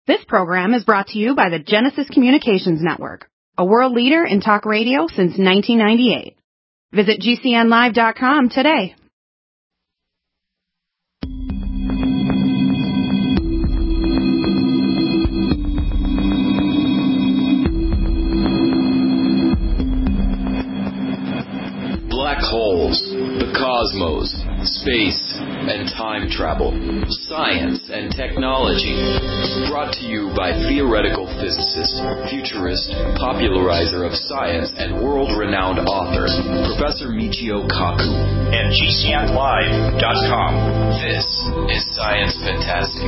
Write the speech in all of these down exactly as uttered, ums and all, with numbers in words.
This program is brought to you by the Genesis Communications Network, a world leader in talk radio since nineteen ninety-eight. Visit G C N live dot com today. Black holes, the cosmos, space, and time travel, science and technology. Brought to you by theoretical physicist, futurist, popularizer of science, and world-renowned author, Professor Michio Kaku. And G C N live dot com. This is Science Fantastic.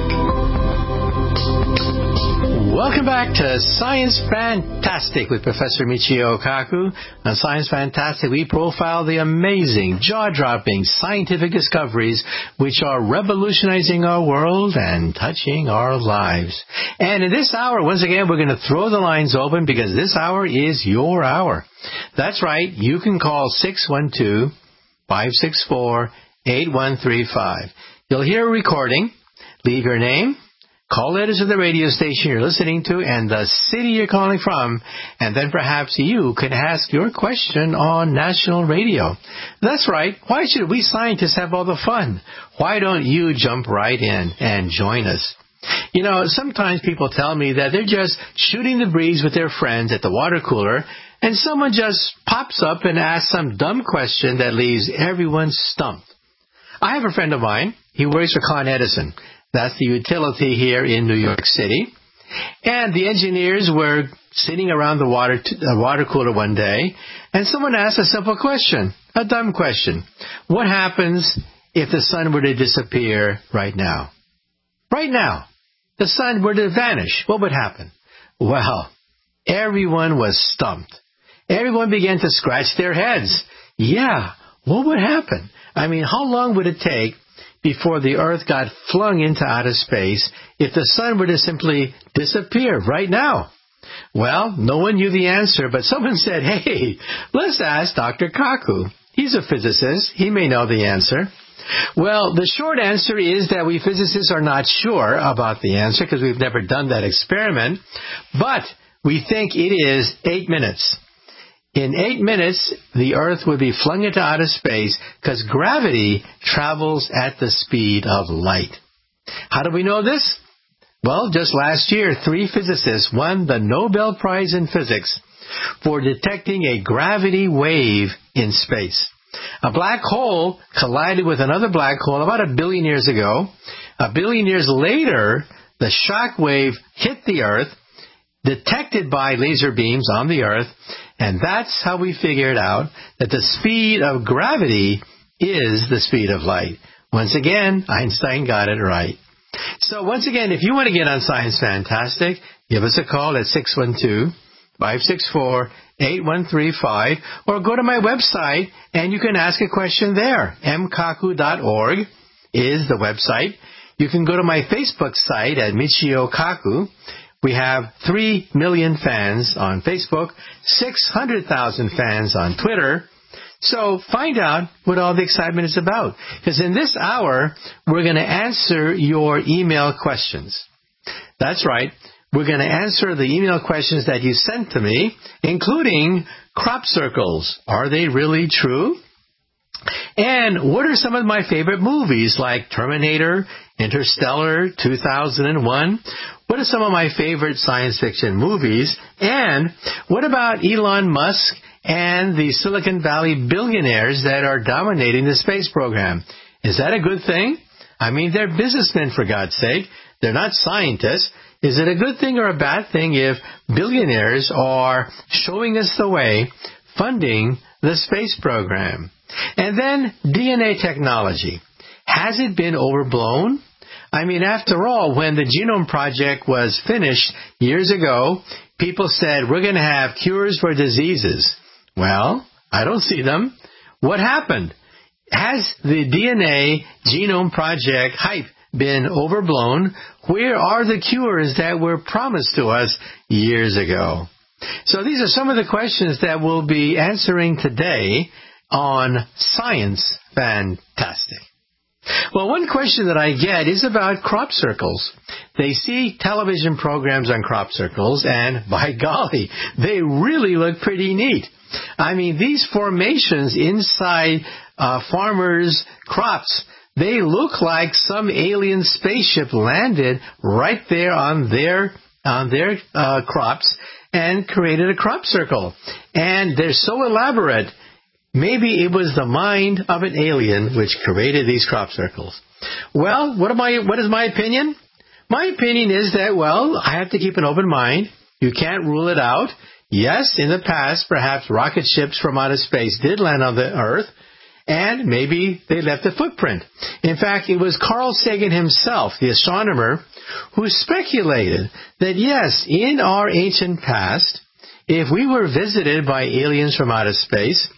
Welcome back to Science Fantastic with Professor Michio Kaku. On Science Fantastic, we profile the amazing, jaw-dropping scientific discoveries which are revolutionizing our world and touching our lives. And in this hour, once again, we're going to throw the lines open because this hour is your hour. That's right. You can call six one two, five six four, eight one three five. You'll hear a recording. Leave your name, call letters of the radio station you're listening to, and the city you're calling from, and then perhaps you can ask your question on national radio. That's right. Why should we scientists have all the fun? Why don't you jump right in and join us? You know, sometimes people tell me that they're just shooting the breeze with their friends at the water cooler, and someone just pops up and asks some dumb question that leaves everyone stumped. I have a friend of mine. He works for Con Edison. That's the utility here in New York City. And the engineers were sitting around the water t- uh, water cooler one day, and someone asked a simple question, a dumb question. What happens if the sun were to disappear right now? Right now, the sun were to vanish. What would happen? Well, everyone was stumped. Everyone began to scratch their heads. Yeah, what would happen? I mean, how long would it take before the Earth got flung into outer space if the sun were to simply disappear right now? Well, no one knew the answer, but someone said, hey, let's ask Doctor Kaku. He's a physicist. He may know the answer. Well, the short answer is that we physicists are not sure about the answer because we've never done that experiment, but we think it is eight minutes. In eight minutes, the Earth would be flung into outer space because gravity travels at the speed of light. How do we know this? Well, just last year, three physicists won the Nobel Prize in Physics for detecting a gravity wave in space. A black hole collided with another black hole about a billion years ago. A billion years later, the shock wave hit the Earth, detected by laser beams on the Earth, and that's how we figured out that the speed of gravity is the speed of light. Once again, Einstein got it right. So once again, if you want to get on Science Fantastic, give us a call at six one two, five six four, eight one three five, or go to my website and you can ask a question there. m kaku dot org is the website. You can go to my Facebook site at Michio Kaku. We have three million fans on Facebook, six hundred thousand fans on Twitter. So find out what all the excitement is about. Because in this hour, we're going to answer your email questions. That's right. We're going to answer the email questions that you sent to me, including crop circles. Are they really true? And what are some of my favorite movies like Terminator, Interstellar, two thousand one? What are some of my favorite science fiction movies? And what about Elon Musk and the Silicon Valley billionaires that are dominating the space program? Is that a good thing? I mean, they're businessmen, for God's sake. They're not scientists. Is it a good thing or a bad thing if billionaires are showing us the way, funding the space program? And then D N A technology. Has it been overblown? I mean, after all, when the Genome Project was finished years ago, people said, we're going to have cures for diseases. Well, I don't see them. What happened? Has the D N A Genome Project hype been overblown? Where are the cures that were promised to us years ago? So these are some of the questions that we'll be answering today on Science Fantastic. Well, one question that I get is about crop circles. They see television programs on crop circles, and by golly, they really look pretty neat. I mean, these formations inside uh, farmers' crops, they look like some alien spaceship landed right there on their on their uh, crops and created a crop circle. And they're so elaborate, maybe it was the mind of an alien which created these crop circles. Well, what am I, what is my opinion? My opinion is that, well, I have to keep an open mind. You can't rule it out. Yes, in the past, perhaps rocket ships from outer space did land on the Earth, and maybe they left a footprint. In fact, it was Carl Sagan himself, the astronomer, who speculated that, yes, in our ancient past, if we were visited by aliens from outer space,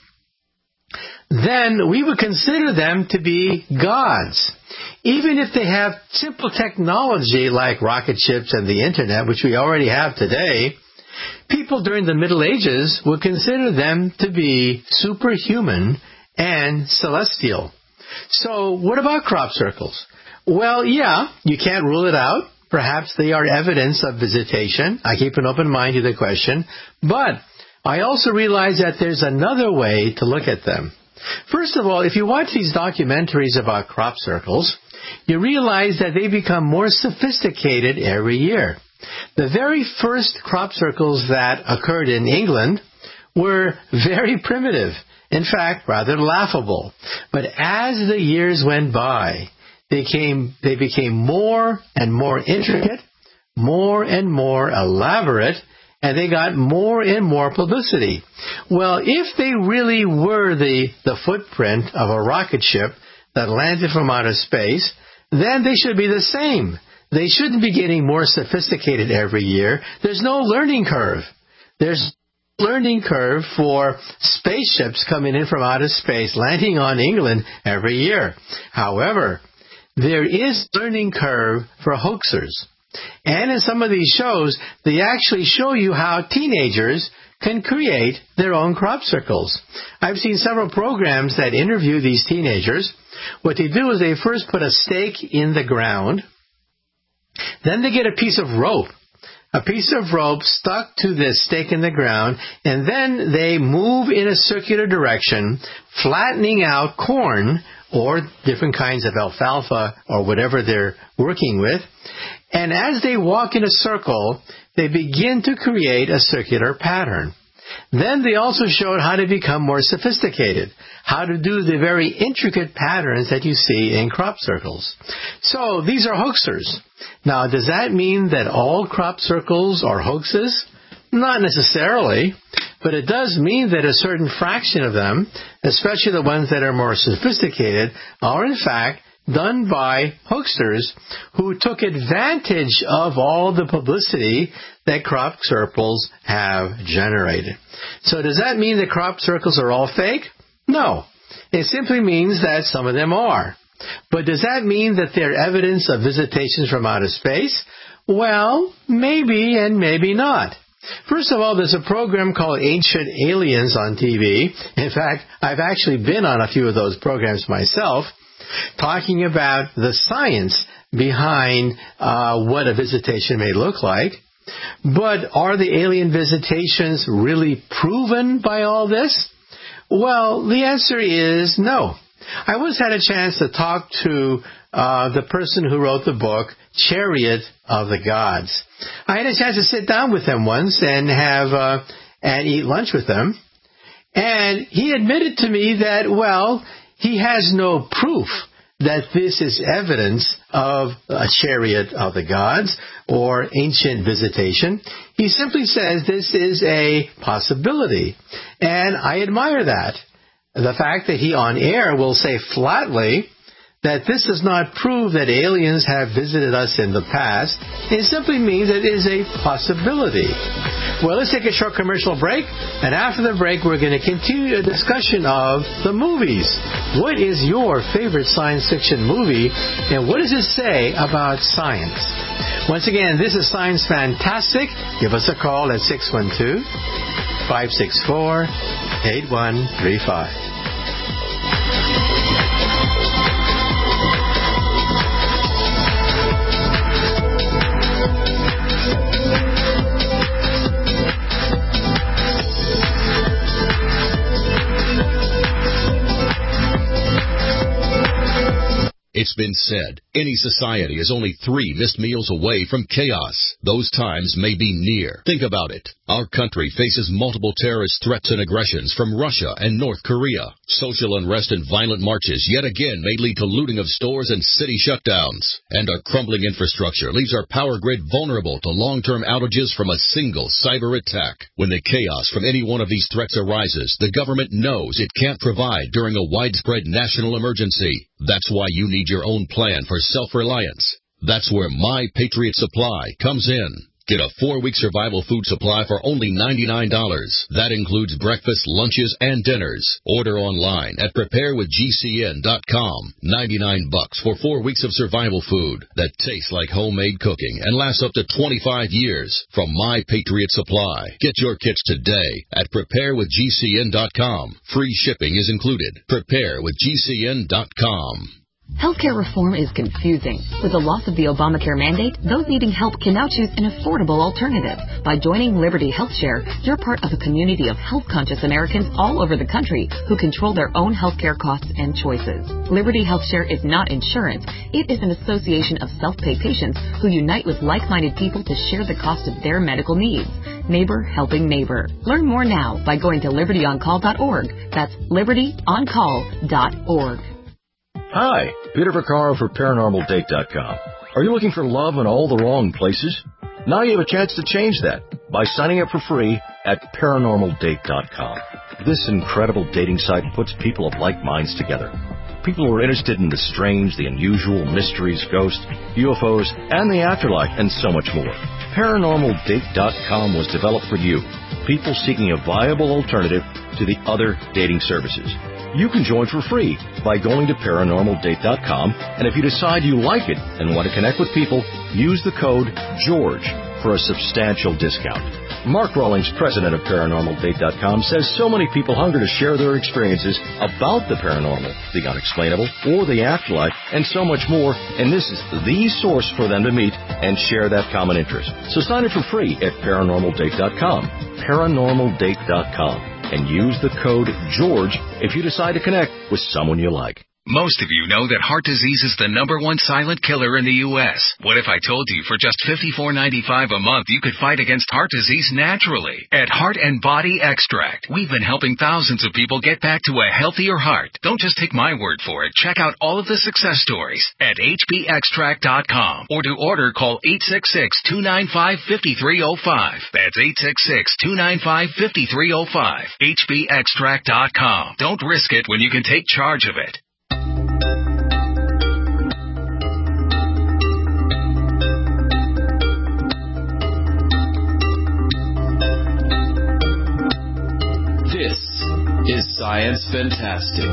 then we would consider them to be gods. Even if they have simple technology like rocket ships and the internet, which we already have today, people during the Middle Ages would consider them to be superhuman and celestial. So what about crop circles? Well, yeah, you can't rule it out. Perhaps they are evidence of visitation. I keep an open mind to the question. But I also realize that there's another way to look at them. First of all, if you watch these documentaries about crop circles, you realize that they become more sophisticated every year. The very first crop circles that occurred in England were very primitive. In fact, rather laughable. But as the years went by, they came, they became more and more intricate, more and more elaborate, and they got more and more publicity. Well, if they really were the, the footprint of a rocket ship that landed from outer space, then they should be the same. They shouldn't be getting more sophisticated every year. There's no learning curve. There's no learning curve for spaceships coming in from outer space, landing on England every year. However, there is a learning curve for hoaxers. And in some of these shows, they actually show you how teenagers can create their own crop circles. I've seen several programs that interview these teenagers. What they do is they first put a stake in the ground. Then they get a piece of rope, a piece of rope stuck to this stake in the ground, and then they move in a circular direction, flattening out corn or different kinds of alfalfa or whatever they're working with. And as they walk in a circle, they begin to create a circular pattern. Then they also showed how to become more sophisticated, how to do the very intricate patterns that you see in crop circles. So these are hoaxers. Now, does that mean that all crop circles are hoaxes? Not necessarily, but it does mean that a certain fraction of them, especially the ones that are more sophisticated, are in fact done by hoaxers who took advantage of all the publicity that crop circles have generated. So does that mean that crop circles are all fake? No. It simply means that some of them are. But does that mean that they're evidence of visitations from outer space? Well, maybe and maybe not. First of all, there's a program called Ancient Aliens on T V. In fact, I've actually been on a few of those programs myself, talking about the science behind uh, what a visitation may look like. But are the alien visitations really proven by all this? Well, the answer is no. I once had a chance to talk to uh, the person who wrote the book, Chariot of the Gods. I had a chance to sit down with them once and have uh, and eat lunch with them. And he admitted to me that, well, he has no proof that this is evidence of a chariot of the gods or ancient visitation. He simply says this is a possibility. And I admire that. The fact that he on air will say flatly that this does not prove that aliens have visited us in the past. It simply means that it is a possibility. Well, let's take a short commercial break, and after the break, we're going to continue a discussion of the movies. What is your favorite science fiction movie, and what does it say about science? Once again, this is Science Fantastic. Give us a call at six one two, five six four, eight one three five. been said, any society is only three missed meals away from chaos. Those times may be near. Think about it. Our country faces multiple terrorist threats and aggressions from Russia and North Korea. Social unrest and violent marches yet again may lead to looting of stores and city shutdowns. And our crumbling infrastructure leaves our power grid vulnerable to long-term outages from a single cyber attack. When the chaos from any one of these threats arises, the government knows it can't provide during a widespread national emergency. That's why you need your own plan for self-reliance. That's where My Patriot Supply comes in. Get a four-week survival food supply for only ninety-nine dollars. That includes breakfast, lunches, and dinners. Order online at prepare with G C N dot com. ninety-nine bucks for four weeks of survival food that tastes like homemade cooking and lasts up to twenty-five years from My Patriot Supply. Get your kits today at prepare with G C N dot com. Free shipping is included. prepare with G C N dot com. Healthcare reform is confusing. With the loss of the Obamacare mandate, those needing help can now choose an affordable alternative. By joining Liberty HealthShare, you're part of a community of health-conscious Americans all over the country who control their own healthcare costs and choices. Liberty HealthShare is not insurance. It is an association of self-pay patients who unite with like-minded people to share the cost of their medical needs. Neighbor helping neighbor. Learn more now by going to liberty on call dot org. That's liberty on call dot org. Hi, Peter Vaccaro for paranormal date dot com. Are you looking for love in all the wrong places? Now you have a chance to change that by signing up for free at paranormal date dot com. This incredible dating site puts people of like minds together. People who are interested in the strange, the unusual, mysteries, ghosts, U F Os, and the afterlife, and so much more. paranormal date dot com was developed for you, people seeking a viable alternative to the other dating services. You can join for free by going to paranormal date dot com, and if you decide you like it and want to connect with people, use the code GEORGE for a substantial discount. Mark Rawlings, president of paranormal date dot com, says so many people hunger to share their experiences about the paranormal, the unexplainable, or the afterlife, and so much more, and this is the source for them to meet and share that common interest. So sign up for free at paranormal date dot com, paranormal date dot com. and use the code GEORGE if you decide to connect with someone you like. Most of you know that heart disease is the number one silent killer in the U S What if I told you for just fifty-four ninety-five a month you could fight against heart disease naturally? At Heart and Body Extract, we've been helping thousands of people get back to a healthier heart. Don't just take my word for it. Check out all of the success stories at H B extract dot com, or to order, call eight six six, two nine five, five three zero five. That's eight six six, two nine five, five three zero five. H B extract dot com. Don't risk it when you can take charge of it. This is Science Fantastic.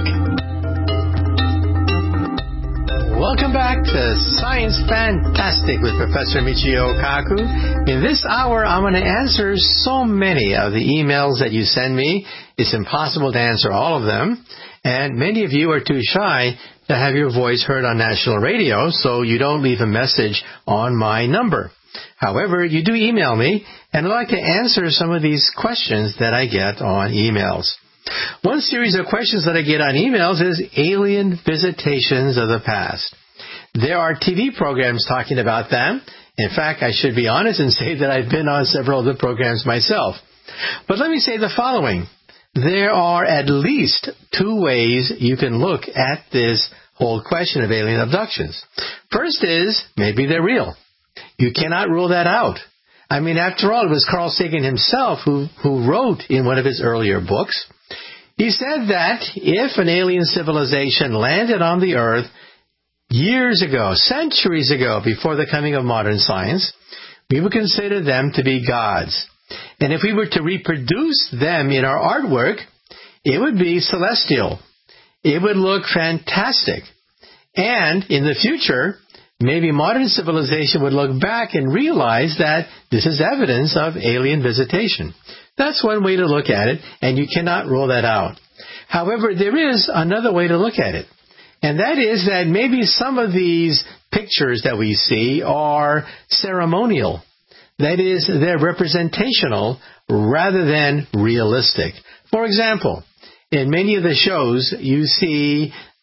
Welcome back to Science Fantastic with Professor Michio Kaku. In this hour, I'm going to answer so many of the emails that you send me. It's impossible to answer all of them. And many of you are too shy to have your voice heard on national radio, so you don't leave a message on my number. However, you do email me, and I'd like to answer some of these questions that I get on emails. One series of questions that I get on emails is alien visitations of the past. There are T V programs talking about them. In fact, I should be honest and say that I've been on several of the programs myself. But let me say the following. There are at least two ways you can look at this whole question of alien abductions. First is, maybe they're real. You cannot rule that out. I mean, after all, it was Carl Sagan himself who, who wrote in one of his earlier books. He said that if an alien civilization landed on the Earth years ago, centuries ago, before the coming of modern science, we would consider them to be gods. And if we were to reproduce them in our artwork, it would be celestial. It would look fantastic. And in the future, maybe modern civilization would look back and realize that this is evidence of alien visitation. That's one way to look at it, and you cannot rule that out. However, there is another way to look at it, and that is that maybe some of these pictures that we see are ceremonial. That is, they're representational rather than realistic. For example, in many of the shows, you see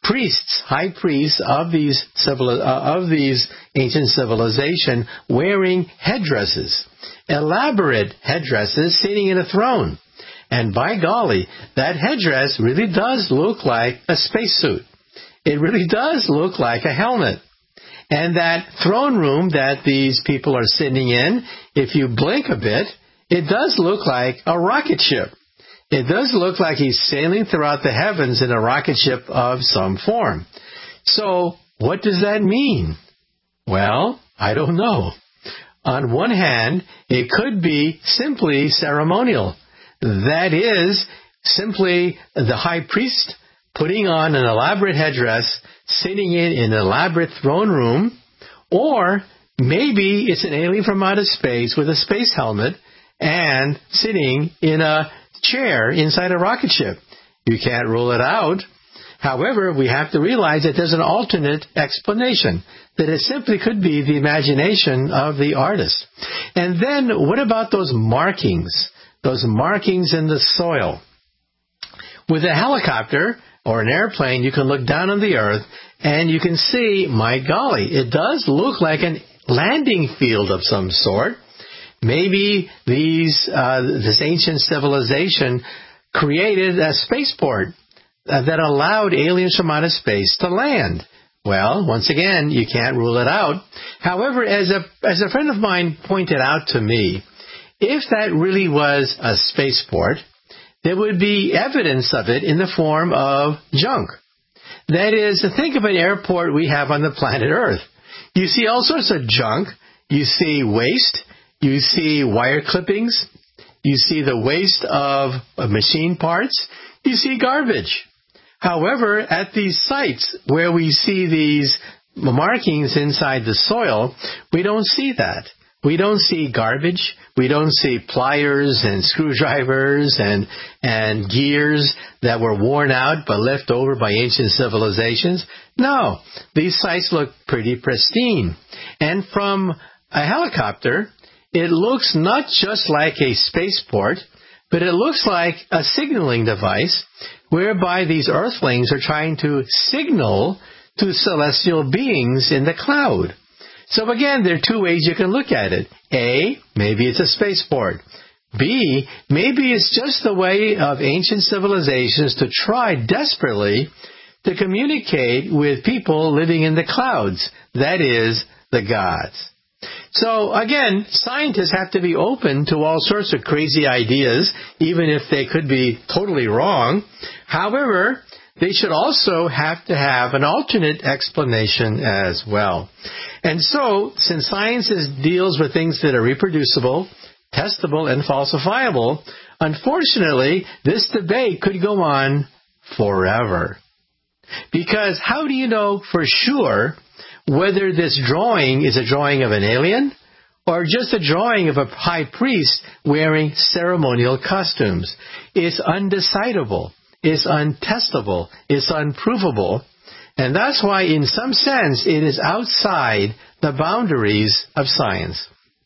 priests, high priests of these civil, uh, of these ancient civilization wearing headdresses, elaborate headdresses, sitting in a throne. And by golly, that headdress really does look like a spacesuit. It really does look like a helmet. And that throne room that these people are sitting in, if you blink a bit, it does look like a rocket ship. It does look like he's sailing throughout the heavens in a rocket ship of some form. So, what does that mean? Well, I don't know. On one hand, it could be simply ceremonial. That is, simply the high priest putting on an elaborate headdress, sitting in an elaborate throne room, or maybe it's an alien from outer space with a space helmet and sitting in a chair inside a rocket ship. You can't rule it out. However, we have to realize that there's an alternate explanation, that it simply could be the imagination of the artist. And then, what about those markings? Those markings in the soil. With a helicopter or an airplane, you can look down on the earth and you can see, my golly, it does look like a landing field of some sort. Maybe these uh, this ancient civilization created a spaceport uh, that allowed aliens from outer space to land. Well, once again, you can't rule it out. However, as a as a friend of mine pointed out to me, if that really was a spaceport, there would be evidence of it in the form of junk. That is, think of an airport we have on the planet Earth. You see all sorts of junk. You see waste. You see wire clippings. You see the waste of, of machine parts. You see garbage. However, at these sites where we see these markings inside the soil, we don't see that. We don't see garbage. We don't see pliers and screwdrivers and and gears that were worn out but left over by ancient civilizations. No, these sites look pretty pristine. And from a helicopter, it looks not just like a spaceport, but it looks like a signaling device whereby these earthlings are trying to signal to celestial beings in the cloud. So again, there are two ways you can look at it. A, maybe it's a spaceport. B, maybe it's just the way of ancient civilizations to try desperately to communicate with people living in the clouds. That is, the gods. So again, scientists have to be open to all sorts of crazy ideas, even if they could be totally wrong. However, they should also have to have an alternate explanation as well. And so, since science is, deals with things that are reproducible, testable, and falsifiable, unfortunately, this debate could go on forever. Because how do you know for sure whether this drawing is a drawing of an alien or just a drawing of a high priest wearing ceremonial costumes? It's undecidable. It's untestable. It's unprovable. And that's why, in some sense, it is outside the boundaries of science.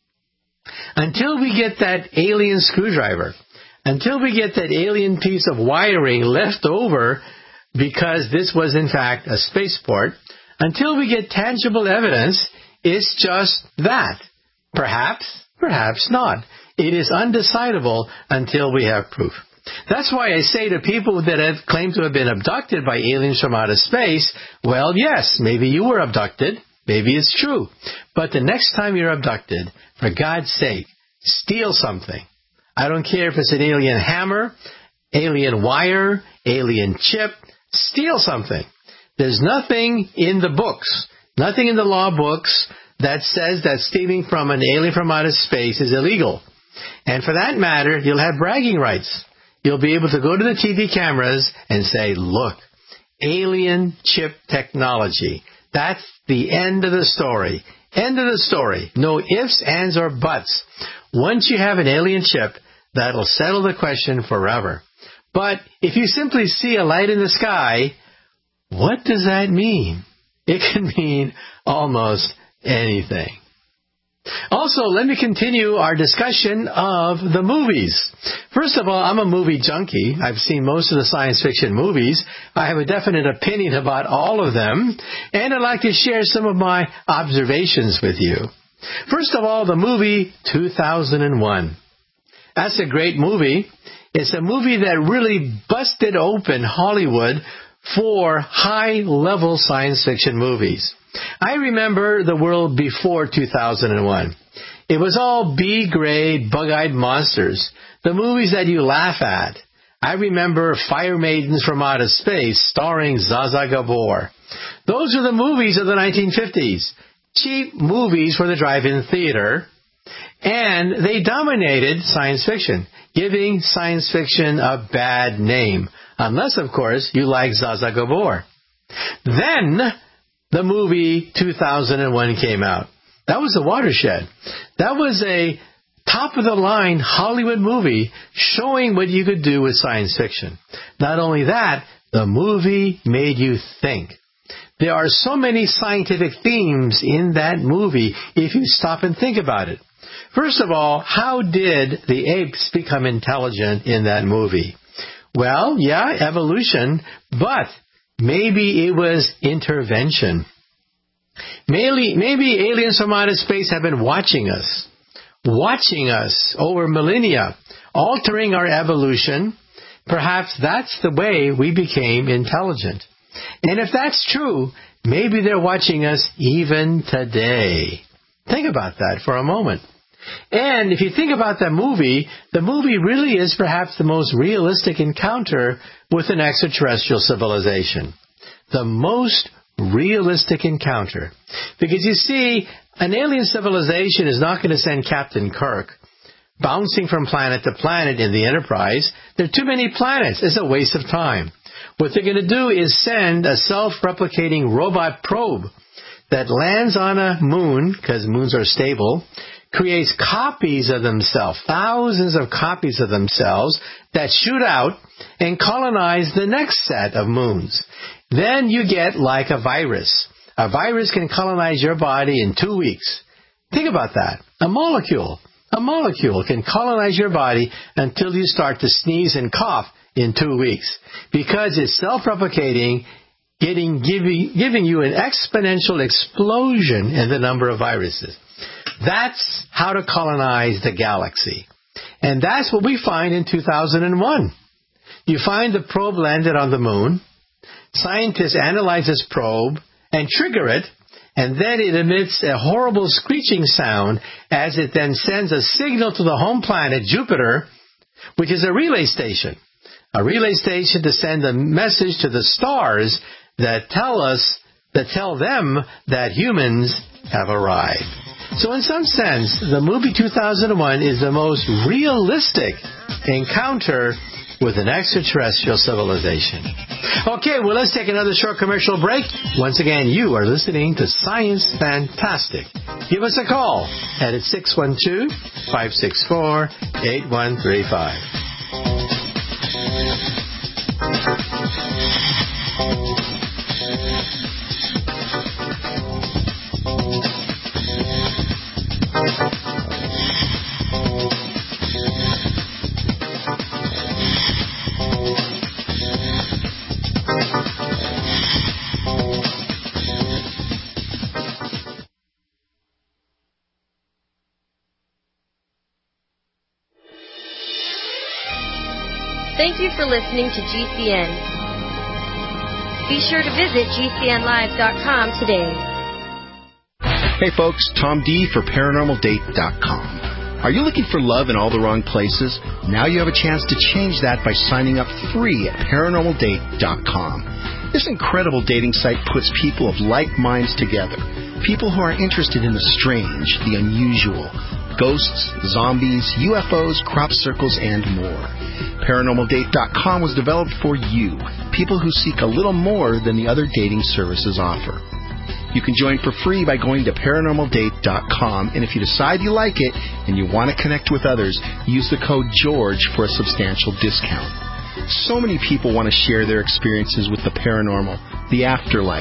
Until we get that alien screwdriver, until we get that alien piece of wiring left over because this was, in fact, a spaceport, until we get tangible evidence, it's just that. Perhaps, perhaps not. It is undecidable until we have proof. That's why I say to people that have claimed to have been abducted by aliens from outer space, well, yes, maybe you were abducted. Maybe it's true. But the next time you're abducted, for God's sake, steal something. I don't care if it's an alien hammer, alien wire, alien chip. Steal something. There's nothing in the books, nothing in the law books that says that stealing from an alien from outer space is illegal. And for that matter, you'll have bragging rights. You'll be able to go to the T V cameras and say, look, alien chip technology. That's the end of the story. End of the story. No ifs, ands, or buts. Once you have an alien chip, that'll settle the question forever. But if you simply see a light in the sky, what does that mean? It can mean almost anything. Also, let me continue our discussion of the movies. First of all, I'm a movie junkie. I've seen most of the science fiction movies. I have a definite opinion about all of them, and I'd like to share some of my observations with you. First of all, the movie two thousand one. That's a great movie. It's a movie that really busted open Hollywood for high-level science fiction movies. I remember the world before two thousand one. It was all B-grade, bug-eyed monsters, the movies that you laugh at. I remember Fire Maidens from Outer Space, starring Zsa Zsa Gabor. Those are the movies of the nineteen fifties. Cheap movies for the drive-in theater, and they dominated science fiction, giving science fiction a bad name, unless, of course, you like Zsa Zsa Gabor. Then the movie two thousand one came out. That was a watershed. That was a top-of-the-line Hollywood movie showing what you could do with science fiction. Not only that, the movie made you think. There are so many scientific themes in that movie if you stop and think about it. First of all, how did the apes become intelligent in that movie? Well, yeah, evolution, but maybe it was intervention. Maybe, maybe aliens from outer space have been watching us, watching us over millennia, altering our evolution. Perhaps that's the way we became intelligent. And if that's true, maybe they're watching us even today. Think about that for a moment. And if you think about that movie, the movie really is perhaps the most realistic encounter with an extraterrestrial civilization. The most realistic encounter. Because you see, an alien civilization is not going to send Captain Kirk bouncing from planet to planet in the Enterprise. There are too many planets. It's a waste of time. What they're going to do is send a self-replicating robot probe that lands on a moon, because moons are stable, creates copies of themselves, thousands of copies of themselves that shoot out and colonize the next set of moons. Then you get like a virus. A virus can colonize your body in two weeks. Think about that. A molecule. A molecule can colonize your body until you start to sneeze and cough in two weeks. Because it's self-replicating, getting, giving, giving you an exponential explosion in the number of viruses. That's how to colonize the galaxy. And that's what we find in two thousand one. You find the probe landed on the moon. Scientists analyze this probe and trigger it, and then it emits a horrible screeching sound as it then sends a signal to the home planet, Jupiter, which is a relay station. A relay station to send a message to the stars that tell us, that tell them that humans have arrived. So in some sense, the movie two thousand one is the most realistic encounter with an extraterrestrial civilization. Okay, well, let's take another short commercial break. Once again, you are listening to Science Fantastic. Give us a call at six one two, five six four, eight one three five. Thank you for listening to G C N. Be sure to visit G C N live dot com today. Hey folks, Tom D for Paranormal Date dot com. Are you looking for love in all the wrong places? Now you have a chance to change that by signing up free at Paranormal Date dot com. This incredible dating site puts people of like minds together. People who are interested in the strange, the unusual. Ghosts, zombies, U F Os, crop circles, and more. Paranormal Date dot com was developed for you, people who seek a little more than the other dating services offer. You can join for free by going to Paranormal Date dot com, and if you decide you like it and you want to connect with others, use the code GEORGE for a substantial discount. So many people want to share their experiences with the paranormal, the afterlife,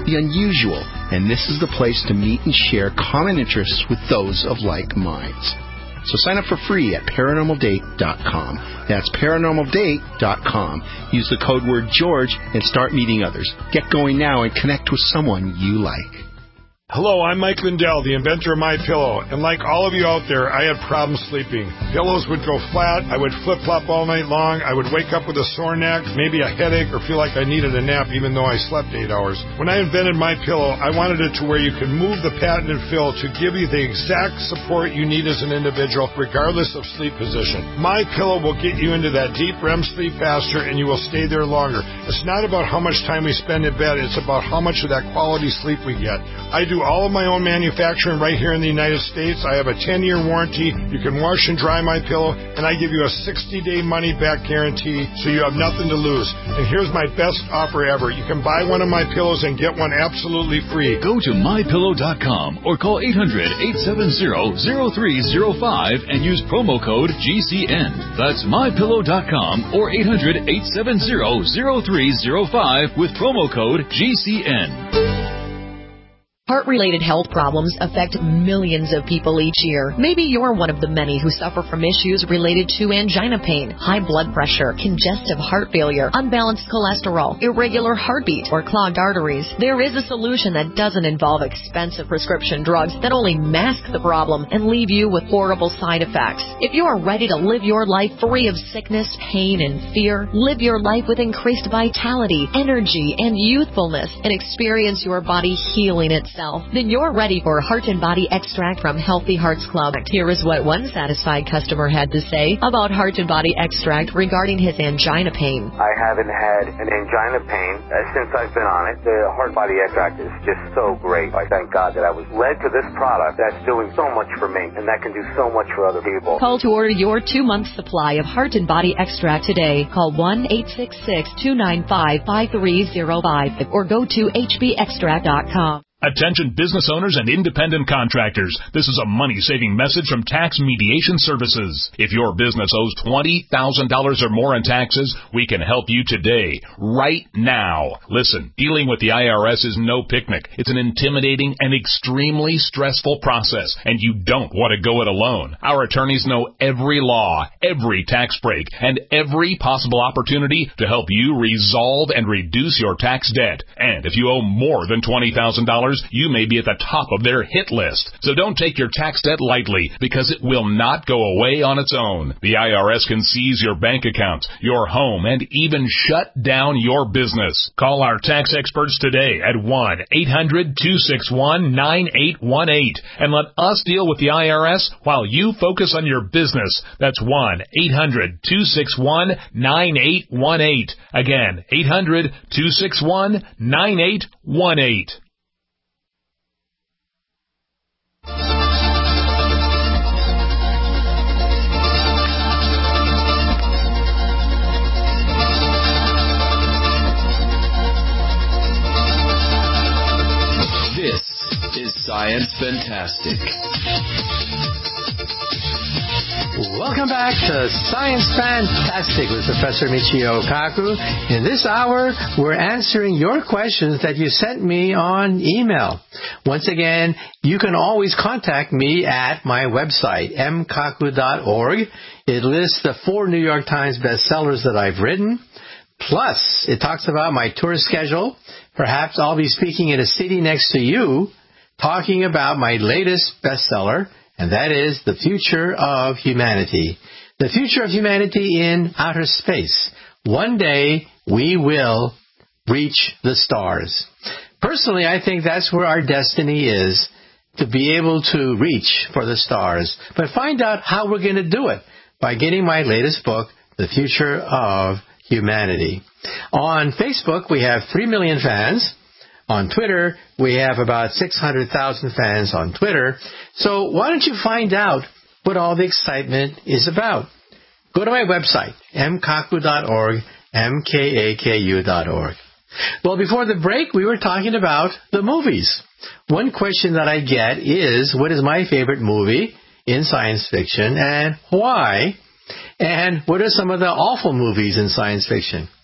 the unusual, and this is the place to meet and share common interests with those of like minds. So sign up for free at paranormal date dot com. That's paranormal date dot com. Use the code word George and start meeting others. Get going now and connect with someone you like. Hello, I'm Mike Lindell, the inventor of MyPillow, and like all of you out there, I had problems sleeping. Pillows would go flat, I would flip-flop all night long, I would wake up with a sore neck, maybe a headache, or feel like I needed a nap even though I slept eight hours. When I invented MyPillow, I wanted it to where you could move the patented fill to give you the exact support you need as an individual, regardless of sleep position. MyPillow will get you into that deep R E M sleep faster, and you will stay there longer. It's not about how much time we spend in bed, it's about how much of that quality sleep we get. I do all of my own manufacturing right here in the United States. I have a ten-year warranty. You can wash and dry my pillow, and I give you a sixty-day money-back guarantee, so you have nothing to lose. And here's my best offer ever. You can buy one of my pillows and get one absolutely free. Go to my pillow dot com or call eight hundred, eight seven zero, zero three zero five and use promo code G C N. That's my pillow dot com or eight hundred, eight seven zero, zero three zero five with promo code G C N. Heart-related health problems affect millions of people each year. Maybe you're one of the many who suffer from issues related to angina pain, high blood pressure, congestive heart failure, unbalanced cholesterol, irregular heartbeat, or clogged arteries. There is a solution that doesn't involve expensive prescription drugs that only mask the problem and leave you with horrible side effects. If you are ready to live your life free of sickness, pain, and fear, live your life with increased vitality, energy, and youthfulness, and experience your body healing itself, then you're ready for Heart and Body Extract from Healthy Hearts Club. Here is what one satisfied customer had to say about Heart and Body Extract regarding his angina pain. I haven't had an angina pain uh, since I've been on it. The Heart Body Extract is just so great. I thank God that I was led to this product that's doing so much for me, and that can do so much for other people. Call to order your two-month supply of Heart and Body Extract today. Call one eight six six, two nine five, five three zero five or go to H B extract dot com. Attention business owners and independent contractors. This is a money-saving message from Tax Mediation Services. If your business owes twenty thousand dollars or more in taxes, we can help you today, right now. Listen, dealing with the I R S is no picnic. It's an intimidating and extremely stressful process, and you don't want to go it alone. Our attorneys know every law, every tax break, and every possible opportunity to help you resolve and reduce your tax debt. And if you owe more than twenty thousand dollars, you may be at the top of their hit list. So don't take your tax debt lightly, because it will not go away on its own. The I R S can seize your bank accounts, your home, and even shut down your business. Call our tax experts today at one eight hundred, two six one, nine eight one eight and let us deal with the I R S while you focus on your business. That's one eight hundred, two six one, nine eight one eight. Again, eight hundred, two six one, nine eight one eight. This is Science Fantastic. Welcome back to Science Fantastic with Professor Michio Kaku. In this hour, we're answering your questions that you sent me on email. Once again, you can always contact me at my website, m kaku dot org. It lists the four New York Times bestsellers that I've written. Plus, it talks about my tour schedule. Perhaps I'll be speaking in a city next to you, talking about my latest bestseller, and that is The Future of Humanity. The future of humanity in outer space. One day, we will reach the stars. Personally, I think that's where our destiny is, to be able to reach for the stars. But find out how we're going to do it by getting my latest book, The Future of Humanity. On Facebook, we have three million fans. On Twitter, we have about six hundred thousand fans on Twitter. So why don't you find out what all the excitement is about? Go to my website, m kaku dot org, m k a k u dot org. Well, before the break, we were talking about the movies. One question that I get is, what is my favorite movie in science fiction and why? And what are some of the awful movies in science fiction?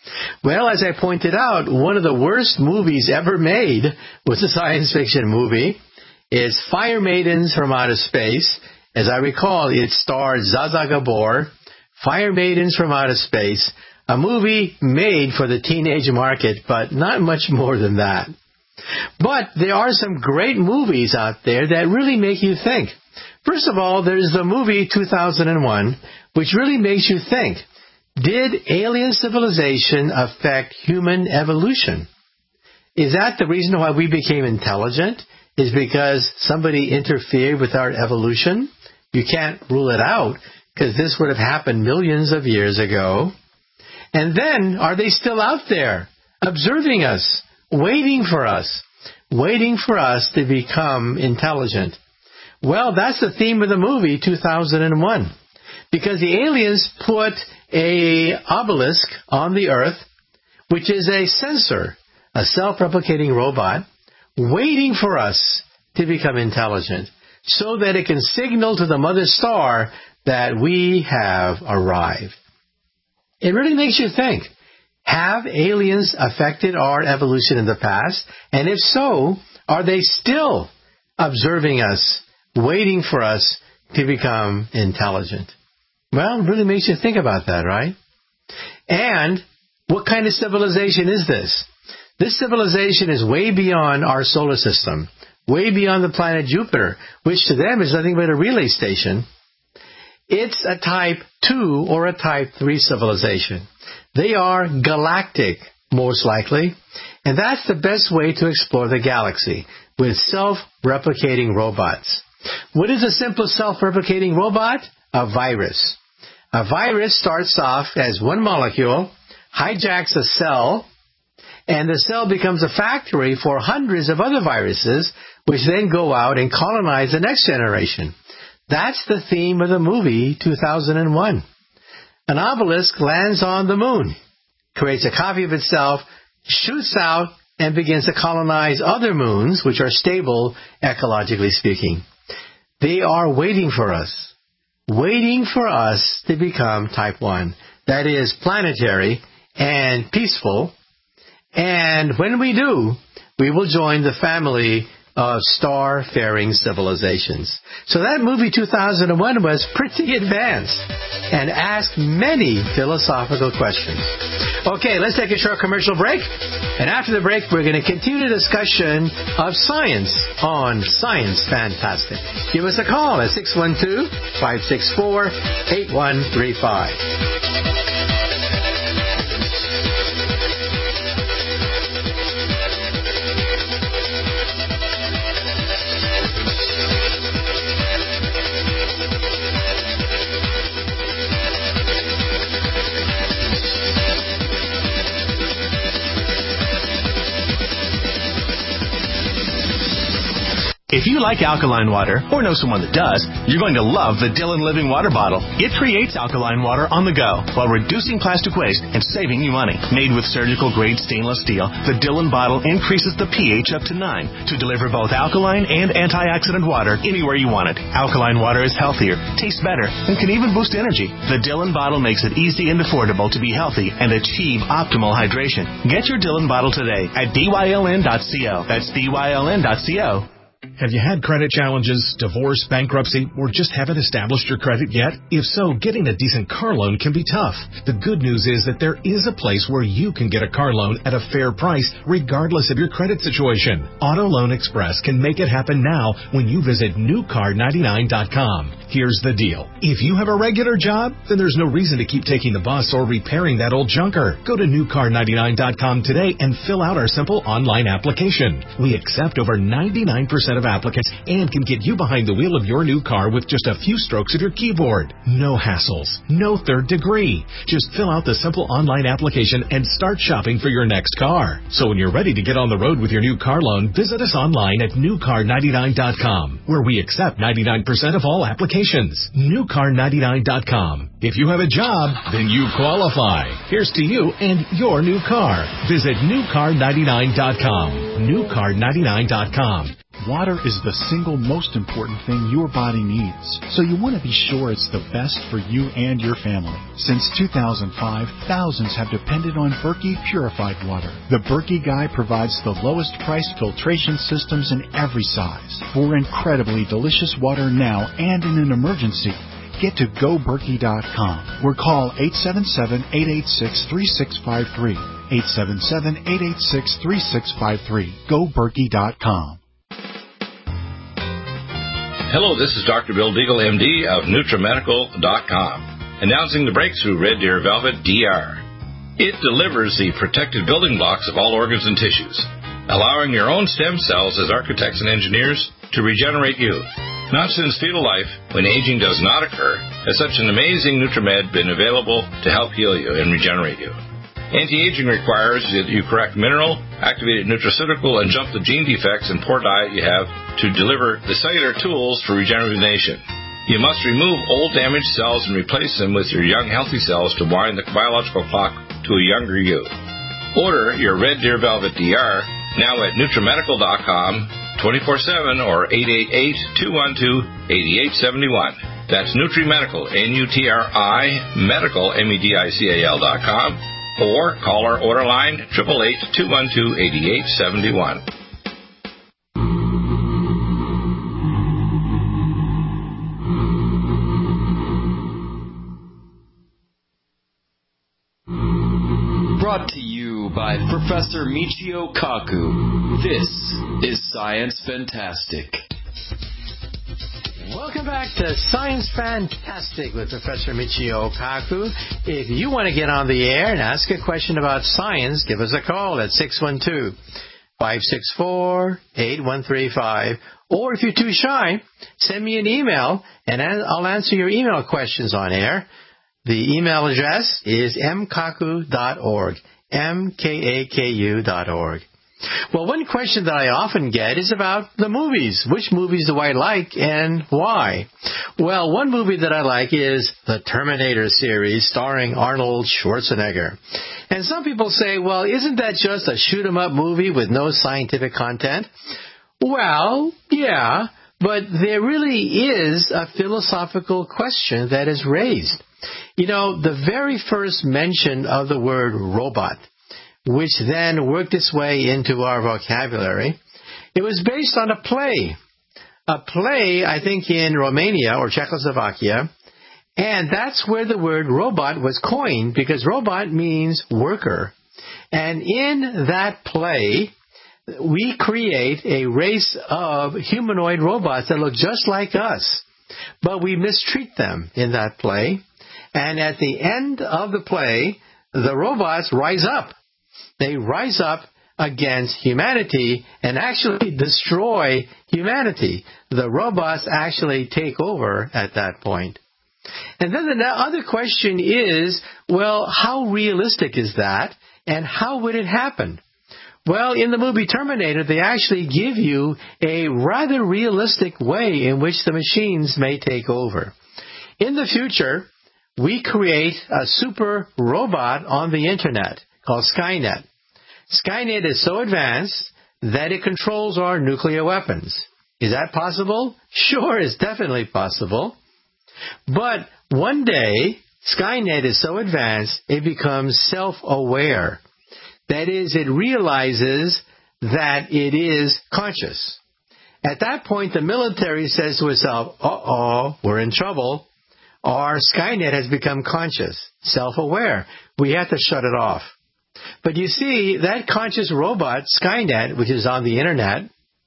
Well, as I pointed out, one of the worst movies ever made was a science fiction movie. It's Fire Maidens from Outer Space. As I recall, it starred Zsa Zsa Gabor, Fire Maidens from Outer Space, a movie made for the teenage market, but not much more than that. But there are some great movies out there that really make you think. First of all, there's the movie two thousand one, which really makes you think. Did alien civilization affect human evolution? Is that the reason why we became intelligent? Is because somebody interfered with our evolution? You can't rule it out, because this would have happened millions of years ago. And then, are they still out there, observing us, waiting for us, waiting for us to become intelligent? Well, that's the theme of the movie two thousand one, because the aliens put a obelisk on the Earth, which is a sensor, a self-replicating robot, waiting for us to become intelligent, so that it can signal to the mother star that we have arrived. It really makes you think, have aliens affected our evolution in the past? And if so, are they still observing us, waiting for us to become intelligent? Well, it really makes you think about that, right? And what kind of civilization is this? This civilization is way beyond our solar system, way beyond the planet Jupiter, which to them is nothing but a relay station. It's a type two or a type three civilization. They are galactic, most likely, and that's the best way to explore the galaxy, with self-replicating robots. What is a simple self-replicating robot? A virus. A virus starts off as one molecule, hijacks a cell, and the cell becomes a factory for hundreds of other viruses, which then go out and colonize the next generation. That's the theme of the movie two thousand one. An obelisk lands on the moon, creates a copy of itself, shoots out, and begins to colonize other moons, which are stable, ecologically speaking. They are waiting for us, waiting for us to become type one. That is planetary and peaceful. And when we do, we will join the family of star-faring civilizations. So that movie two thousand one was pretty advanced and asked many philosophical questions. Okay, let's take a short commercial break. And after the break, we're going to continue the discussion of science on Science Fantastic. Give us a call at six one two, five six four, eight one three five. If you like alkaline water, or know someone that does, you're going to love the Dylan Living Water Bottle. It creates alkaline water on the go while reducing plastic waste and saving you money. Made with surgical-grade stainless steel, the Dylan bottle increases the pH up to nine to deliver both alkaline and antioxidant water anywhere you want it. Alkaline water is healthier, tastes better, and can even boost energy. The Dylan bottle makes it easy and affordable to be healthy and achieve optimal hydration. Get your Dylan bottle today at D Y L N dot co. That's D Y L N dot co. Have you had credit challenges, divorce, bankruptcy, or just haven't established your credit yet? If so, getting a decent car loan can be tough. The good news is that there is a place where you can get a car loan at a fair price, regardless of your credit situation. Auto Loan Express can make it happen now when you visit new car ninety-nine dot com. Here's the deal. If you have a regular job, then there's no reason to keep taking the bus or repairing that old junker. Go to new car ninety-nine dot com today and fill out our simple online application. We accept over ninety-nine percent of applicants and can get you behind the wheel of your new car with just a few strokes of your keyboard. No hassles, no third degree. Just fill out the simple online application and start shopping for your next car. So when you're ready to get on the road with your new car loan, visit us online at new car ninety-nine dot com, where we accept ninety-nine percent of all applications. new car ninety-nine dot com. If you have a job, then you qualify. Here's to you and your new car. Visit new car ninety-nine dot com. new car ninety-nine dot com. Water is the single most important thing your body needs, so you want to be sure it's the best for you and your family. Since two thousand five, thousands have depended on Berkey purified water. The Berkey Guy provides the lowest price filtration systems in every size for incredibly delicious water now and in an emergency. Get to go berkey dot com or call eight seven seven, eight eight six, three six five three. eight seven seven, eight eight six, three six five three. go berkey dot com. Hello, this is Doctor Bill Deagle, M D of NutriMedical dot com, announcing the breakthrough Red Deer Velvet D R. It delivers the protected building blocks of all organs and tissues, allowing your own stem cells as architects and engineers to regenerate you. Not since fetal life, when aging does not occur, has such an amazing NutriMed been available to help heal you and regenerate you. Anti-aging requires that you correct mineral, activated nutraceutical, and jump the gene defects and poor diet you have to deliver the cellular tools for regeneration. You must remove old damaged cells and replace them with your young healthy cells to wind the biological clock to a younger you. Order your Red Deer Velvet D R now at NutriMedical dot com, twenty-four seven or eight eight eight, two one two, eight eight seven one. That's NutriMedical, N U T R I, medical, M E D I C A L dot com. Or call our order line, eight eight eight, two one two, eight eight seven one. Brought to you by Professor Michio Kaku. This is Science Fantastic. Welcome back to Science Fantastic with Professor Michio Kaku. If you want to get on the air and ask a question about science, give us a call at six one two, five six four, eight one three five. Or if you're too shy, send me an email and I'll answer your email questions on air. The email address is m kaku dot org, M K A K U dot org. Well, one question that I often get is about the movies. Which movies do I like and why? Well, one movie that I like is the Terminator series starring Arnold Schwarzenegger. And some people say, well, isn't that just a shoot-'em-up movie with no scientific content? Well, yeah, but there really is a philosophical question that is raised. You know, the very first mention of the word robot, which then worked its way into our vocabulary, it was based on a play. A play, I think, in Romania or Czechoslovakia, and that's where the word robot was coined, because robot means worker. And in that play, we create a race of humanoid robots that look just like us, but we mistreat them in that play. And at the end of the play, the robots rise up. They rise up against humanity and actually destroy humanity. The robots actually take over at that point. And then the other question is, well, how realistic is that and how would it happen? Well, in the movie Terminator, they actually give you a rather realistic way in which the machines may take over. In the future, we create a super robot on the internet called Skynet. Skynet is so advanced that it controls our nuclear weapons. Is that possible? Sure, it's definitely possible. But one day, Skynet is so advanced, it becomes self-aware. That is, it realizes that it is conscious. At that point, the military says to itself, uh-oh, we're in trouble. Our Skynet has become conscious, self-aware. We have to shut it off. But you see, that conscious robot, Skynet, which is on the internet,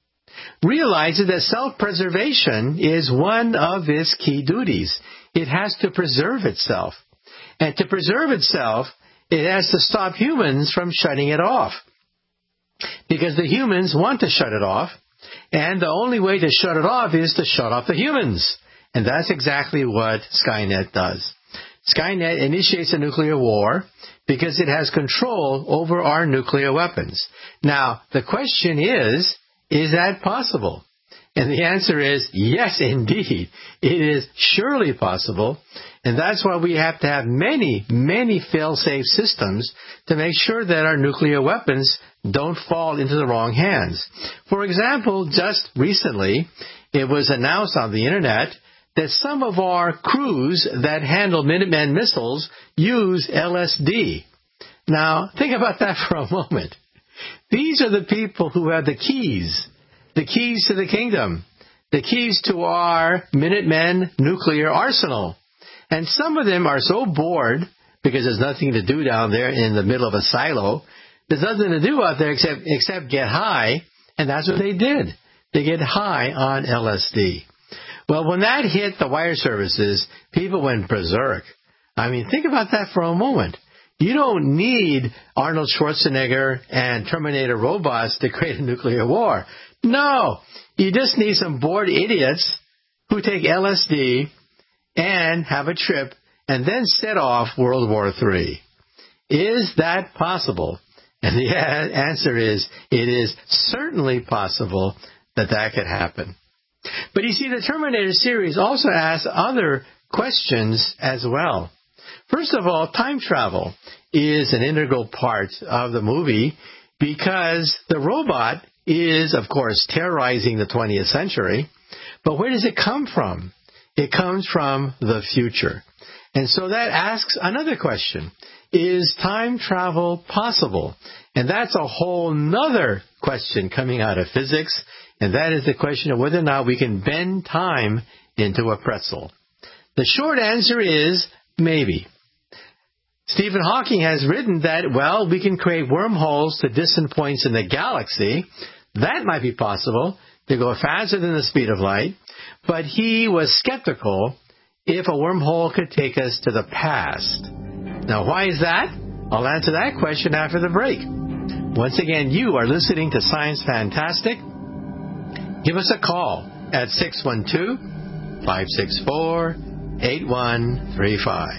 realizes that self-preservation is one of its key duties. It has to preserve itself. And to preserve itself, it has to stop humans from shutting it off. Because the humans want to shut it off, and the only way to shut it off is to shut off the humans. And that's exactly what Skynet does. Skynet initiates a nuclear war because it has control over our nuclear weapons. Now, the question is, is that possible? And the answer is yes, indeed. It is surely possible. And that's why we have to have many, many fail-safe systems to make sure that our nuclear weapons don't fall into the wrong hands. For example, just recently, it was announced on the Internet that some of our crews that handle Minuteman missiles use L S D. Now, think about that for a moment. These are the people who have the keys, the keys to the kingdom, the keys to our Minutemen nuclear arsenal. And some of them are so bored because there's nothing to do down there in the middle of a silo. There's nothing to do out there except except get high, and that's what they did. They get high on L S D. Well, when that hit the wire services, people went berserk. I mean, think about that for a moment. You don't need Arnold Schwarzenegger and Terminator robots to create a nuclear war. No, you just need some bored idiots who take L S D and have a trip and then set off World War Three. Is that possible? And the answer is, it is certainly possible that that could happen. But you see, the Terminator series also asks other questions as well. First of all, time travel is an integral part of the movie because the robot is, of course, terrorizing the twentieth century. But where does it come from? It comes from the future. And so that asks another question. Is time travel possible? And that's a whole nother question coming out of physics. And that is the question of whether or not we can bend time into a pretzel. The short answer is maybe. Stephen Hawking has written that, well, we can create wormholes to distant points in the galaxy. That might be possible to go faster than the speed of light. But he was skeptical if a wormhole could take us to the past. Now, why is that? I'll answer that question after the break. Once again, you are listening to Science Fantastic. Give us a call at six one two, five six four, eight one three five.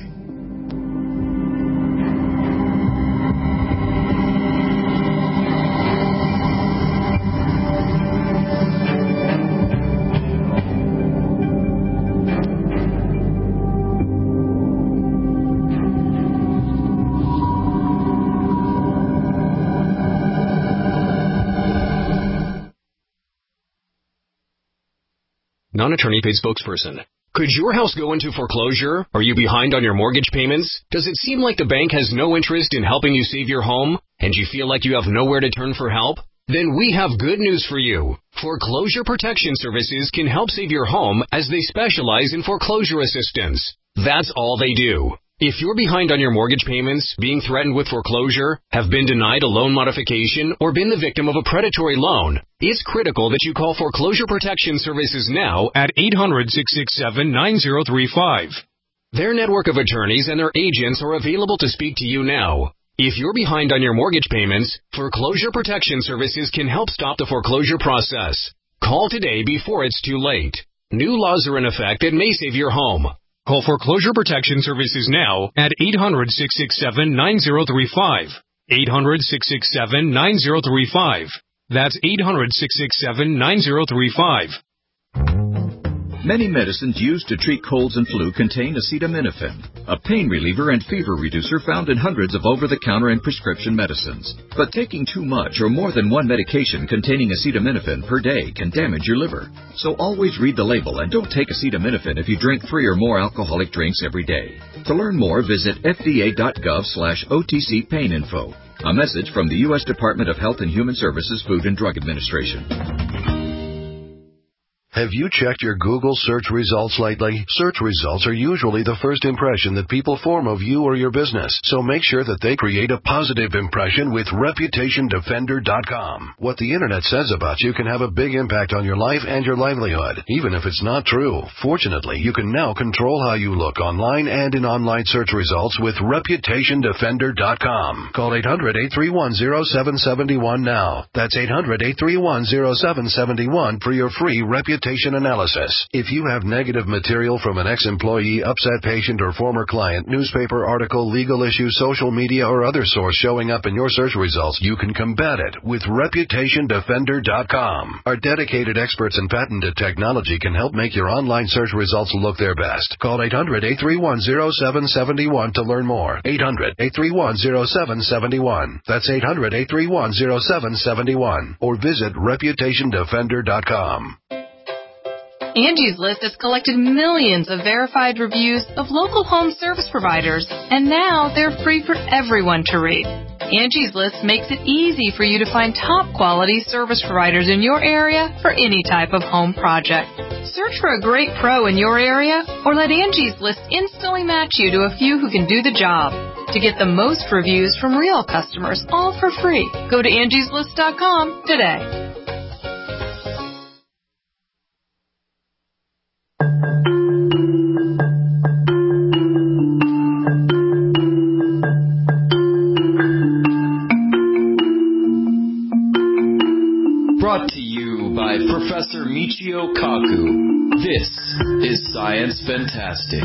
Non-attorney paid spokesperson. Could your house go into foreclosure? Are you behind on your mortgage payments? Does it seem like the bank has no interest in helping you save your home? And you feel like you have nowhere to turn for help? Then we have good news for you. Foreclosure Protection Services can help save your home as they specialize in foreclosure assistance. That's all they do. If you're behind on your mortgage payments, being threatened with foreclosure, have been denied a loan modification, or been the victim of a predatory loan, it's critical that you call Foreclosure Protection Services now at eight hundred, six six seven, nine zero three five. Their network of attorneys and their agents are available to speak to you now. If you're behind on your mortgage payments, Foreclosure Protection Services can help stop the foreclosure process. Call today before it's too late. New laws are in effect that may save your home. Call Foreclosure Protection Services now at eight hundred, six six seven, nine zero three five. eight hundred, six six seven, nine zero three five. That's eight hundred, six six seven, nine zero three five. Many medicines used to treat colds and flu contain acetaminophen, a pain reliever and fever reducer found in hundreds of over-the-counter and prescription medicines. But taking too much or more than one medication containing acetaminophen per day can damage your liver. So always read the label and don't take acetaminophen if you drink three or more alcoholic drinks every day. To learn more, visit F D A dot gov slash O T C pain info. A message from the U S Department of Health and Human Services Food and Drug Administration. Have you checked your Google search results lately? Search results are usually the first impression that people form of you or your business, so make sure that they create a positive impression with Reputation Defender dot com. What the Internet says about you can have a big impact on your life and your livelihood, even if it's not true. Fortunately, you can now control how you look online and in online search results with Reputation Defender dot com. Call eight hundred, eight three one, zero seven seven one now. That's eight hundred, eight three one, zero seven seven one for your free Reputation reputation analysis. If you have negative material from an ex-employee, upset patient, or former client, newspaper article, legal issue, social media, or other source showing up in your search results, you can combat it with reputation defender dot com. Our dedicated experts and patented technology can help make your online search results look their best. Call eight hundred, eight three one, zero seven seven one to learn more. eight hundred, eight three one, zero seven seven one. That's eight hundred, eight three one, zero seven seven one. Or visit reputation defender dot com. Angie's List has collected millions of verified reviews of local home service providers, and now they're free for everyone to read. Angie's List makes it easy for you to find top-quality service providers in your area for any type of home project. Search for a great pro in your area, or let Angie's List instantly match you to a few who can do the job. To get the most reviews from real customers, all for free, go to angies list dot com today. Brought to you by Professor Michio Kaku. This is Science Fantastic.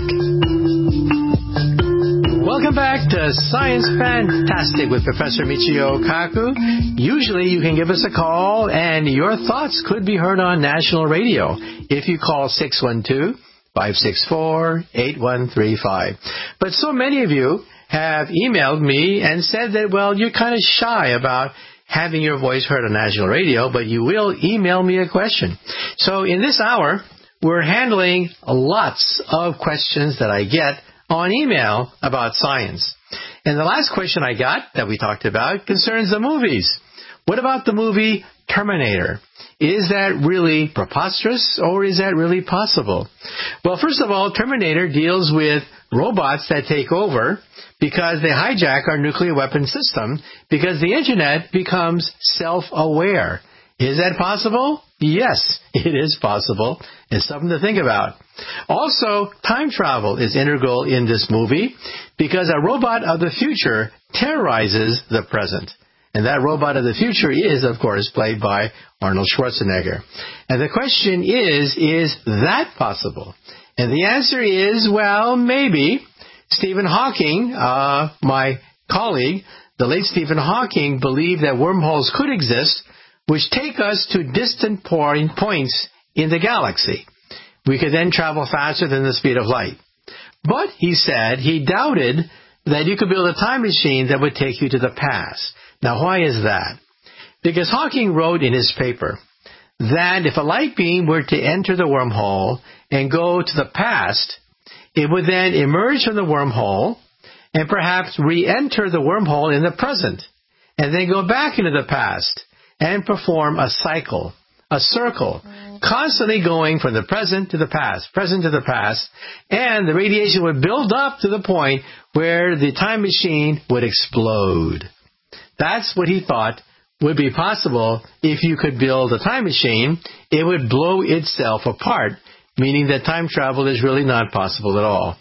Welcome back to Science Fantastic with Professor Michio Kaku. Usually you can give us a call and your thoughts could be heard on national radio if you call six one two, five six four, eight one three five. But so many of you have emailed me and said that, well, you're kind of shy about having your voice heard on national radio, but you will email me a question. So in this hour, we're handling lots of questions that I get on email about science. And the last question I got that we talked about concerns the movies. What about the movie Terminator? Is that really preposterous or is that really possible? Well, first of all, Terminator deals with robots that take over because they hijack our nuclear weapon system because the Internet becomes self-aware. Is that possible? Yes, it is possible. It's something to think about. Also, time travel is integral in this movie because a robot of the future terrorizes the present. And that robot of the future is, of course, played by Arnold Schwarzenegger. And the question is, is that possible? And the answer is, well, maybe. Stephen Hawking, uh, my colleague, the late Stephen Hawking, believed that wormholes could exist, which take us to distant point, points in the galaxy. We could then travel faster than the speed of light. But, he said, he doubted that you could build a time machine that would take you to the past. Now, why is that? Because Hawking wrote in his paper that if a light beam were to enter the wormhole and go to the past, it would then emerge from the wormhole and perhaps re-enter the wormhole in the present and then go back into the past and perform a cycle, a circle, constantly going from the present to the past, present to the past, and the radiation would build up to the point where the time machine would explode. That's what he thought would be possible if you could build a time machine. It would blow itself apart, meaning that time travel is really not possible at all.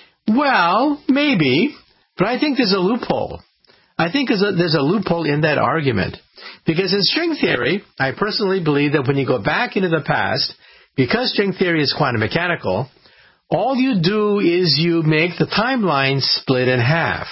Well, maybe, but I think there's a loophole. I think there's a, there's a loophole in that argument. Because in string theory, I personally believe that when you go back into the past, because string theory is quantum mechanical, all you do is you make the timeline split in half.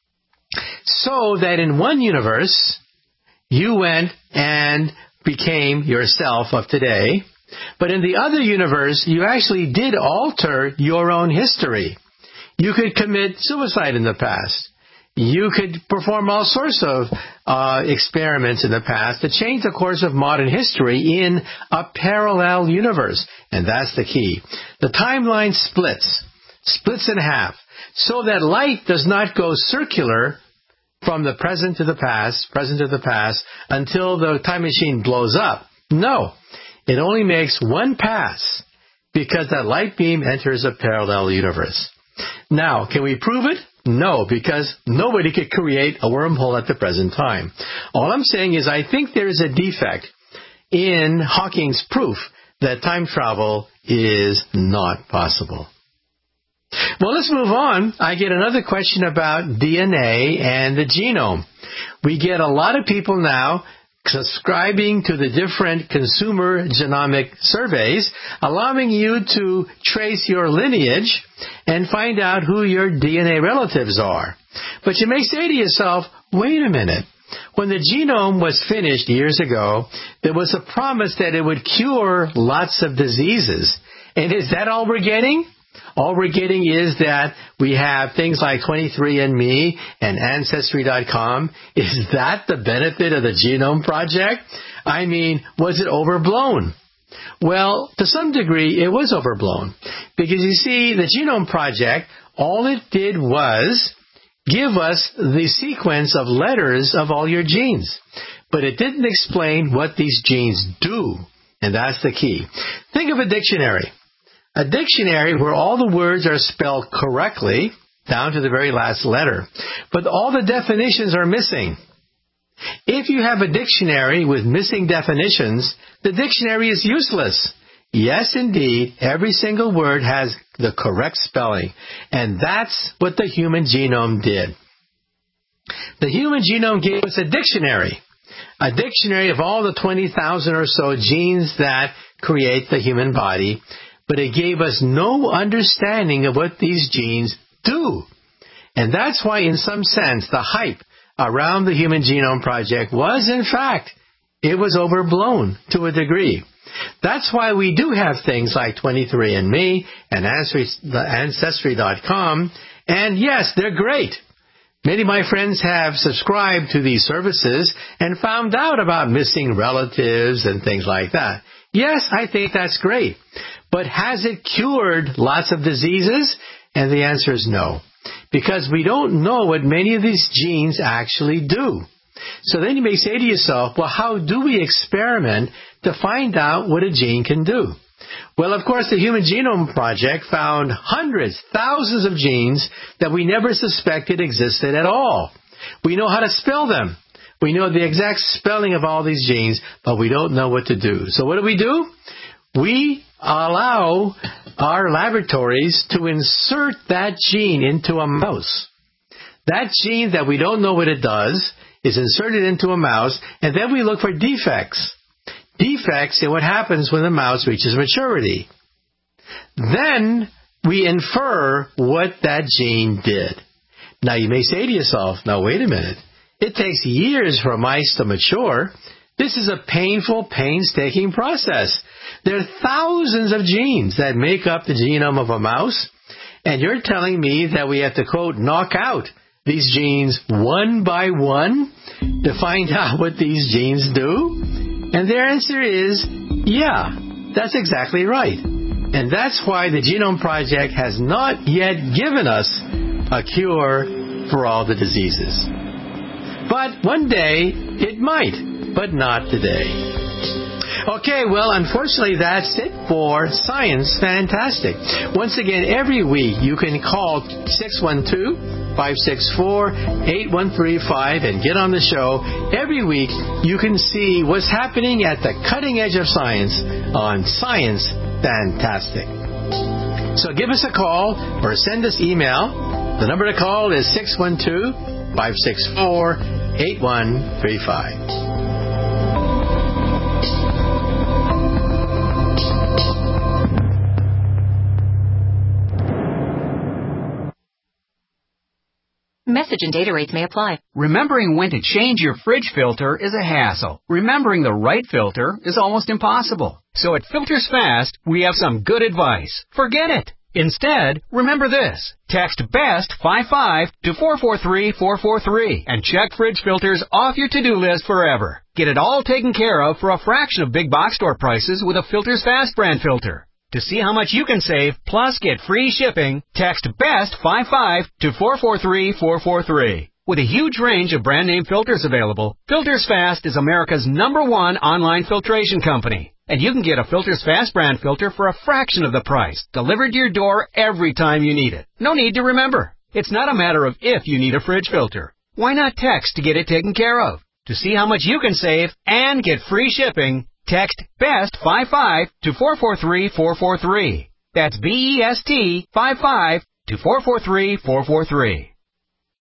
So that in one universe, you went and became yourself of today, but in the other universe, you actually did alter your own history. You could commit suicide in the past. You could perform all sorts of uh, experiments in the past to change the course of modern history in a parallel universe. And that's the key. The timeline splits, splits in half, so that light does not go circular from the present to the past, present to the past, until the time machine blows up. No, it only makes one pass because that light beam enters a parallel universe. Now, can we prove it? No, because nobody could create a wormhole at the present time. All I'm saying is I think there is a defect in Hawking's proof that time travel is not possible. Well, let's move on. I get another question about D N A and the genome. We get a lot of people now subscribing to the different consumer genomic surveys, allowing you to trace your lineage and find out who your D N A relatives are. But you may say to yourself, wait a minute. When the genome was finished years ago, there was a promise that it would cure lots of diseases. And is that all we're getting? All we're getting is that we have things like twenty-three and me and Ancestry dot com. Is that the benefit of the Genome Project? I mean, was it overblown? Well, to some degree, it was overblown. Because you see, the Genome Project, all it did was give us the sequence of letters of all your genes. But it didn't explain what these genes do. And that's the key. Think of a dictionary. A dictionary where all the words are spelled correctly, down to the very last letter, but all the definitions are missing. If you have a dictionary with missing definitions, the dictionary is useless. Yes, indeed, every single word has the correct spelling, and that's what the human genome did. The human genome gave us a dictionary, a dictionary of all the twenty thousand or so genes that create the human body, but it gave us no understanding of what these genes do. And that's why, in some sense, the hype around the Human Genome Project was, in fact, it was overblown to a degree. That's why we do have things like twenty-three and me and Ancestry dot com, and yes, they're great. Many of my friends have subscribed to these services and found out about missing relatives and things like that. Yes, I think that's great. But has it cured lots of diseases? And the answer is no. Because we don't know what many of these genes actually do. So then you may say to yourself, well, how do we experiment to find out what a gene can do? Well, of course, the Human Genome Project found hundreds, thousands of genes that we never suspected existed at all. We know how to spell them. We know the exact spelling of all these genes, but we don't know what to do. So what do we do? We allow our laboratories to insert that gene into a mouse. That gene that we don't know what it does is inserted into a mouse, and then we look for defects. Defects in what happens when the mouse reaches maturity. Then we infer what that gene did. Now you may say to yourself, now wait a minute. It takes years for mice to mature. This is a painful, painstaking process. There are thousands of genes that make up the genome of a mouse, and you're telling me that we have to, quote, knock out these genes one by one to find out what these genes do? And their answer is, yeah, that's exactly right. And that's why the Genome Project has not yet given us a cure for all the diseases. But one day, it might, but not today. Okay, well, unfortunately, that's it for Science Fantastic. Once again, every week, you can call six one two, five six four, eight one three five and get on the show. Every week, you can see what's happening at the cutting edge of science on Science Fantastic. So give us a call or send us email. The number to call is six one two, five six four, eight one three five. Message and data rates may apply. Remembering when to change your fridge filter is a hassle. Remembering the right filter is almost impossible. So at Filters Fast, we have some good advice. Forget it. Instead, remember this. Text BEST fifty-five to four four three four four three and check fridge filters off your to-do list forever. Get it all taken care of for a fraction of big box store prices with a Filters Fast brand filter. To see how much you can save, plus get free shipping, text BEST fifty-five to four four three four four three. With a huge range of brand name filters available, Filters Fast is America's number one online filtration company. And you can get a Filters Fast brand filter for a fraction of the price, delivered to your door every time you need it. No need to remember. It's not a matter of if you need a fridge filter. Why not text to get it taken care of? To see how much you can save and get free shipping, text BEST fifty-five to four four three four four three. That's B E S T fifty-five to four four three four four three.